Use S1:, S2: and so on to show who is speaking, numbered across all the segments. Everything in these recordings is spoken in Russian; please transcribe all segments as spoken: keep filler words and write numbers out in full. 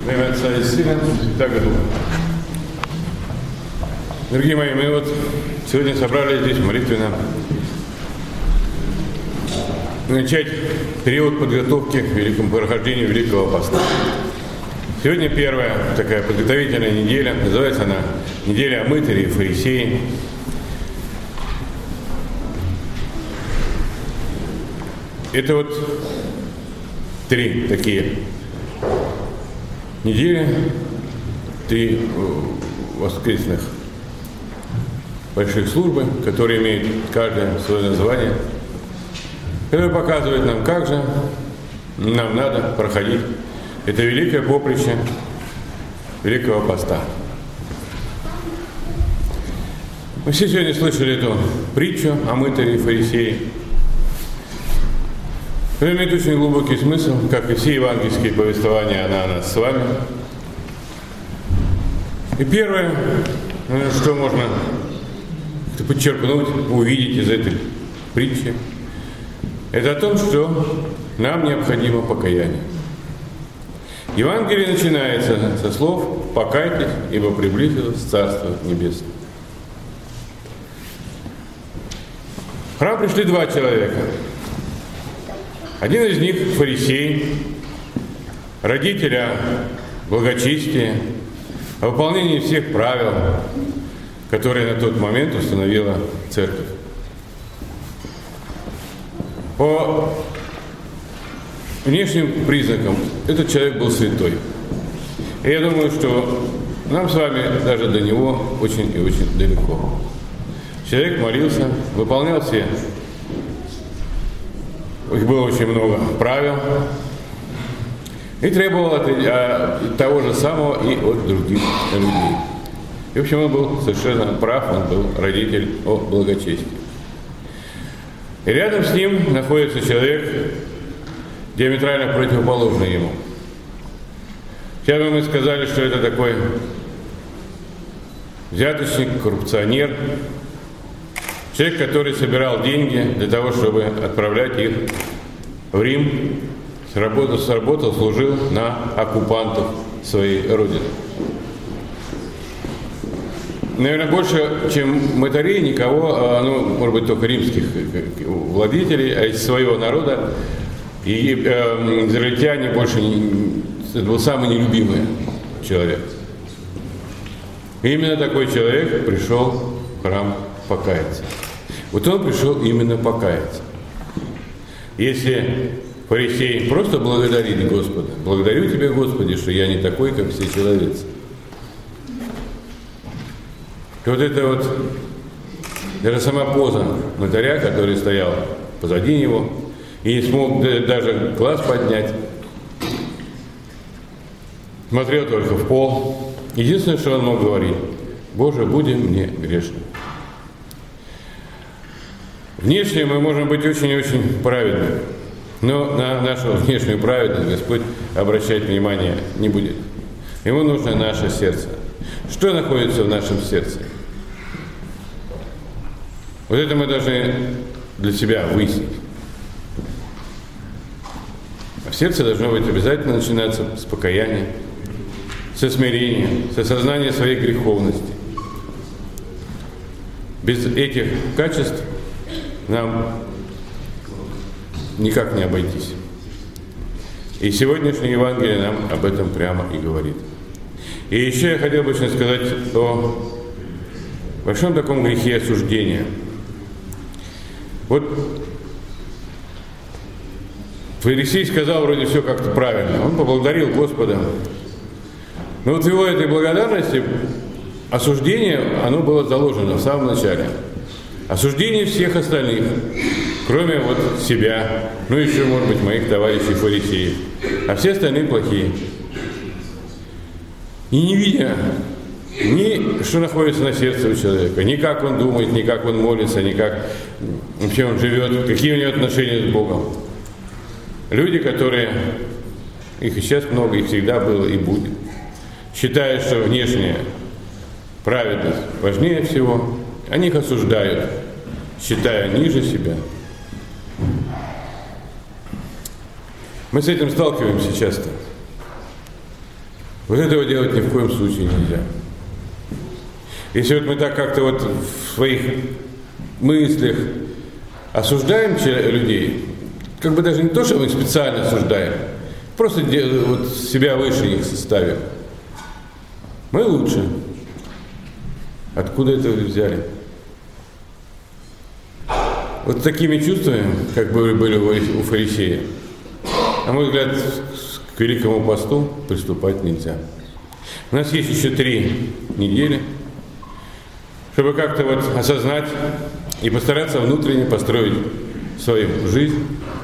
S1: Во имя Отца и Сына и Святаго Духа. Дорогие мои, мы вот сегодня собрались здесь молитвенно начать период подготовки к великому прохождению Великого Поста. Сегодня первая такая подготовительная неделя, называется она «Неделя о мытаре и фарисее». Это вот три такие недели, три воскресных больших службы, которые имеют каждое свое название, которые показывают нам, как же нам надо проходить это великое поприще Великого Поста. Мы все сегодня слышали эту притчу о мытаре и фарисее. Это имеет очень глубокий смысл, как и все евангельские повествования о нас с вами. И первое, что можно подчеркнуть, увидеть из этой притчи, это о том, что нам необходимо покаяние. Евангелие начинается со слов «покайтесь, ибо приблизилось Царство Небесное». В храм пришли два человека. Один из них – фарисей, родителя благочестия, о выполнении всех правил, которые на тот момент установила церковь. По внешним признакам этот человек был святой. И я думаю, что нам с вами даже до него очень и очень далеко. Человек молился, выполнял все. Их было очень много правил. И требовал от, а, того же самого и от других людей. И, в общем, он был совершенно прав, он был родитель о благочестии. И рядом с ним находится человек, диаметрально противоположный ему. Сейчас бы мы сказали, что это такой взяточник, коррупционер, человек, который собирал деньги для того, чтобы отправлять их в Рим, сработал, сработал, служил на оккупантов своей родины. Наверное, больше, чем мытарей, никого, ну, может быть, только римских владетелей, а из своего народа, и э, израильтяне больше не, это был самый нелюбимый человек. И именно такой человек пришел в храм покаяться. Вот он пришел именно покаяться. Если фарисей просто благодарили Господа, благодарю Тебя, Господи, что я не такой, как все человецы. И вот это вот, даже сама поза мытаря, который стоял позади него, и не смог даже глаз поднять, смотрел только в пол. Единственное, что он мог говорить: «Боже, буди мне грешным». Внешне мы можем быть очень и очень праведными, но на нашу внешнюю праведность Господь обращать внимание не будет. Ему нужно наше сердце. Что находится в нашем сердце? Вот это мы должны для себя выяснить. А в сердце должно быть обязательно начинаться с покаяния, со смирения, с осознания своей греховности. Без этих качеств нам никак не обойтись. И сегодняшнее Евангелие нам об этом прямо и говорит. И еще я хотел бы очень сказать о большом таком грехе осуждения. Вот фарисей сказал вроде все как-то правильно. Он поблагодарил Господа. Но вот в его этой благодарности осуждение, оно было заложено в самом начале. Осуждение всех остальных, кроме вот себя, ну еще, может быть, моих товарищей фарисеев. А все остальные плохие. И не видя ни что находится на сердце у человека, ни как он думает, ни как он молится, ни как вообще он живет, какие у него отношения с Богом. Люди, которые, их и сейчас много, их всегда было и будет, считают, что внешняя праведность важнее всего, они их осуждают, считая ниже себя. Мы с этим сталкиваемся часто. Вот этого делать ни в коем случае нельзя. Если вот мы так как-то вот в своих мыслях осуждаем людей, как бы даже не то, что мы специально осуждаем, просто вот себя выше них ставим. Мы лучше. Откуда это взяли? Вот такими чувствами, как бы были у фарисея, на мой взгляд, к Великому посту приступать нельзя. У нас есть еще три недели, чтобы как-то вот осознать и постараться внутренне построить свою жизнь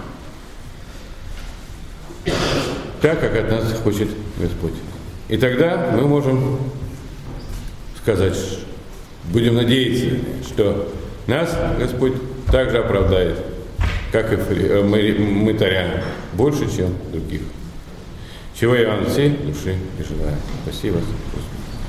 S1: так, как от нас хочет Господь. И тогда мы можем сказать, будем надеяться, что нас Господь также оправдает, как и мытаря, больше, чем других. Чего я вам всей души и желаю. Спасибо.